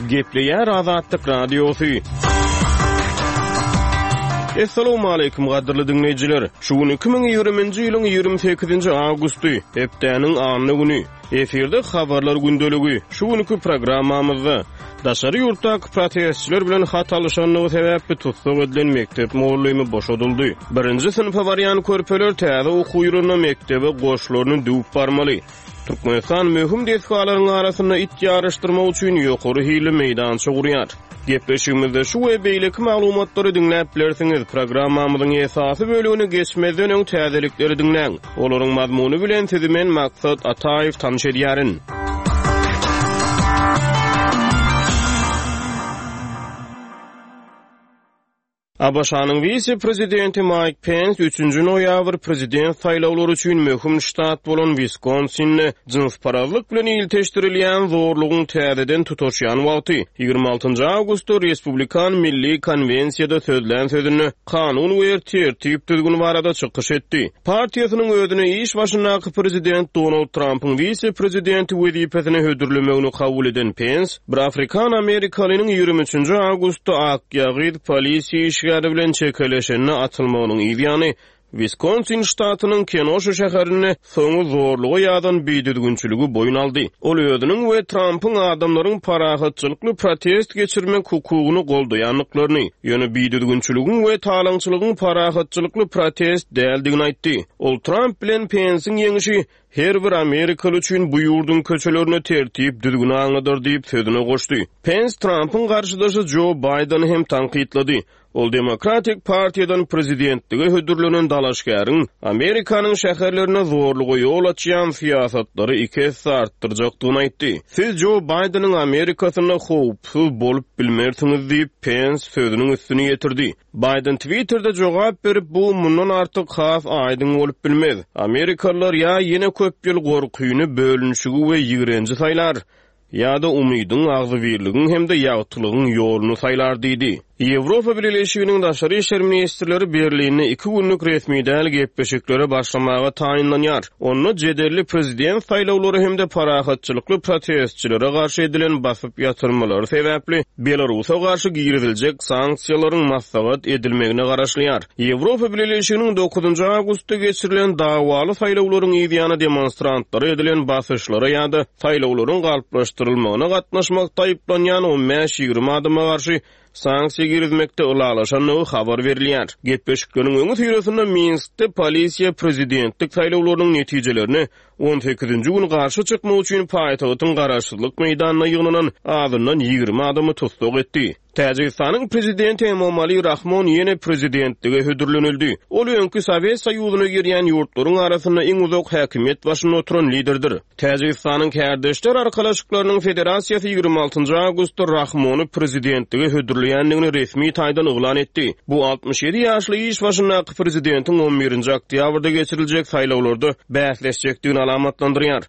Gepleýär Azatlyk Radiosu. Assalamu alaykum gaderly dinleýijiler. Şu gün 2020-nji ýylyň 28-nji awgusty, hepdeniň anly güni. Eferde habarlar gündöligi. Şu günkü programmamyzda daşary ýurtdaky protestçiler bilen hat alşanlygy sebäpli tutsak edilen mektep moğullymy boşadyldy. 1-nji synpa barýan körpeler täze okuw ýuruna mektebe goşlaryny düwüp barmaly. Türkmenistan möhüm deskalaryň arasynda it ýarışdyrmak üçin ýokary hili meýdança gurýar. Gepleşigimizde şu we beýleki maglumatlary dinläp bilersiňiz. Programmamyzyň esasy bölügini geçmeden öň täzelikleri dinläň. Olaryň mazmuny bilen sizi men Maksat Ataýew tanış edýärin. Abaşanyň vice-prezidenti Mike Pence 3-nji noýabr prezident saýlawlary üçin möhüm ştat bolan Wisconsinni jynsparazlyk bilen ilteşdirilýän zorlugyň täzeden tutuşýan wagty 26-njy awgustda Respublikan Milli Konwensiýada sözlän sözüni kanun we tertip düzgün barada çykyş etdi. Partiýasynyň özüne iş başyndaky prezident Donald Trump'yň vice-prezidenti wezipesine hödürlemegini kabul eden Pence, bir Afrikan Amerikalynyň 23-nji awgustda Akýagyt polisiýa bilen çekeleşenine atılmagynyň ýany Wisconsin ştatynyň Kenosha şäherini soňy zorlugy ýadan beýdürgünçiligi boyun aldy. Ol özüniň we Trump'yň adamlaryň parahatçylykly protest geçirmek hukugyny goldaýanlyklaryny, ýöne beýdürgünçiligiň we talaňçylygyň parahatçylykly protest däldigini aýtdy. Ol Trump bilen Pence'iň ýeňişi her bir Amerikalı üçin bu ýurdun köçelerini tertip düzgün aňydyr diýip sözüne goşdy. Pence Trump'yň garşydaşy Joe Biden'y hem tanqidlady. Ol Demokratik Partiýadan prezidentligi hödürlenen dalaşgaryň Amerikanyň şäherlerine zorlugy ýol açýan siýasatlary iki hisse artdyrjakdygyny aýtdy. Siz Joe Biden'yň Amerikasyna howpsuz bolup bilmersiňiz diýip Pence sözüniň üstüne ýetirdi. Biden Twitter'da jogap berip bu mundan artyk has aýdyň bolup bilmez. Amerikalılar ýa ýene köp ýyl gorkuýuny bölünşigi we ýigrenji saýlar, ýa-da umydyň agzybirligiň hemde ýagtylygyň ýoluny saýlar diýdi. Ýewropa Birleşiginiň daşary işler ministrleri Berlinne 2 günlük resmi däl gepleşiklere başlamaga taýinlanýar. Onu jederli prezident saýlawlary hemde parahatçylykly protestçilere garşy edilen basyp ýatyrmalary sebäpli Belarusa garşy giýriljek sanksiýalaryň maslahat edilmegine garaşlýar. Ýewropa Birleşiginiň 9-njy awgustda geçirilen dawaly saýlawlaryň ýygyny demonstrantlary edilen basyşlara ýa-da saýlawlaryň galplaşdyrylmagyna gatnaşmakda aýplanýan 15-20 adama garşy sanksiýa girizmekde ulalaşanyny habar berilýär. Gepleşikleriň öňü ýerinde Minskde polisiýa prezidentlik saýlawlarynyň netijelerini 18-nji gün garşy çykmak üçin paýtagtyň garaşsyzlyk meýdanyna ýygnanan azyndan 20 adamy tutsak etdi. Täjikistanyň prezidenti Emomali Rahmon ýene prezidentligi hödürlenildi. Ol öňkü Sowet Soýuzyna girýän ýurtlaryň arasynda iň uzak häkimiýet başynda oturan liderdir. Täjikistanyň Kärdeşler arkalaşyklarynyň federasiýasy 26-njy awgustda Rahmony prezidentligi hödürleýändigini resmi taýdan oglan etdi. Bu 67 ýaşly iş başyndaky prezidentiň 11-nji oktýabrda geçiriljek saýlawlarda bäsleşjekdigini alamatlandyrýar.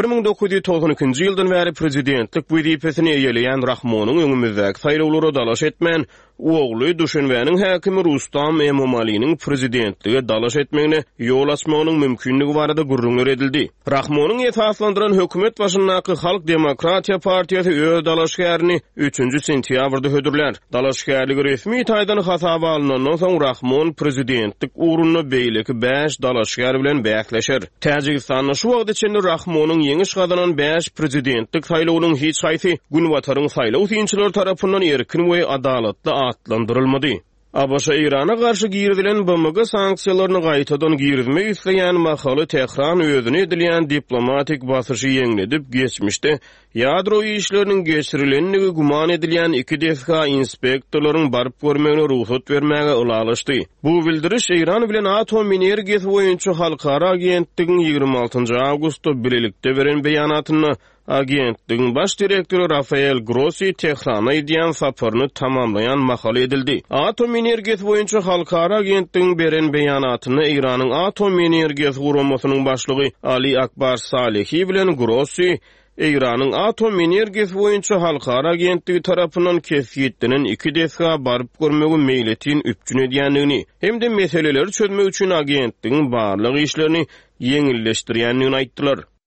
1992-nji ýyldan bäri prezidentlik wezipesini eýeleýän Rahmonyň öňümizdäki saýlawlara dalaş etmän ogly Duşanbeň häkimi Rustam Emomali'niň prezidentlige dalaş etmegine ýol açmagynyň mümkinligi barada gurrunlar edildi. Rahmonyň esaslandyran hökümet başyndaky Halk Demokratiýa Partiýasy öz dalaşgaryny 3-nji sentýabrda hödürler. Dalaşgarlygy resmi taýdan hasaba alynandan soň Rahmon prezidentlik uğruna beýleki 5 dalaşgar bilen bäsleşer. Täjikistanyň şu wagt içinde Rahmonyň ýeňiş gazanan 5 prezidentlik saýlawynyň hiç haýsy günwataryň saýlaw synçylar tarapyndan erkin we adalatly atlandyrylmady. Abaşa Irana garşy giýrilen BMG sanksiýalaryny gaýtadan giýrizmek isleýän Mahaly Tehran özüne edilýän diplomatik basyşy ýeňledip geçmişde ýadrowy işleriniň geçirilenligi guman edilýän 2 DSK inspektorlaryň baryp görmegine ruhsat bermäge ulalaşdy. Bu bildiriş Iran bilen atom energiýasy boýunça halkara agentligiň 26-njy awgustda bilelikde beren beýanatyny agentligiň baş direktori Rafael Grossi Tehrana edýän saparyny tamamlayan mahaly edildi. Atom energiýasy boýunça halkara agentligiň beren beýanatyny Iranyň atom energiýasy guramasynyň başlygy Ali Akbar Salehi bilen Grossi Iranyň atom energiýasy boýunça halkara agentligi tarapyndan kesýetlenen 2 DSK baryp görmegi meýletin üpjün edýändigini hemde meseleleri çözmek üçin agentligiň barlyk işlerini ýeňilleşdirýändigini aýtdylar.